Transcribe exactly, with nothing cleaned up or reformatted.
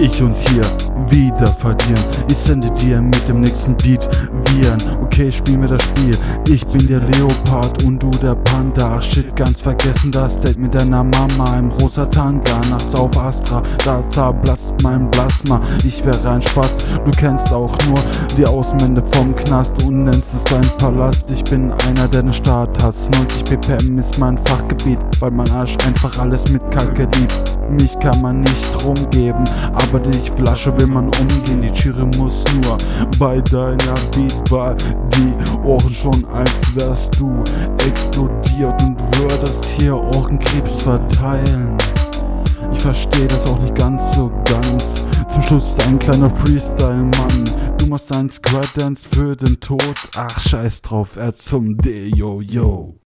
ich und hier wieder verlieren. Ich sende dir mit dem nächsten Beat Viren. Okay, spiel mir das Spiel. Ich bin der Leopard und du der Panda. Ach shit, ganz vergessen das Date mit deiner Mama im rosa Tanga. Nachts auf Astra, da zerblasst mein Plasma. Ich wäre ein Spaß, du kennst auch nur die Außenwände vom Knast und nennst es ein Palast. Ich bin einer, der den Start hasst. neunzig B P M ist mein Fachgebiet, weil mein Arsch einfach alles mit Kacke liebt. Mich kann man nicht rumgeben, aber die Flasche will man umgehen. Die Jury muss nur bei deiner Beatwahl die Ohren schon, als wärst du explodiert und würdest hier Ohrenkrebs verteilen. Ich versteh das auch nicht ganz so ganz. Zum Schluss ein kleiner Freestyle, Mann. Du machst einen Square Dance für den Tod. Ach, scheiß drauf, er zum D, yo, yo.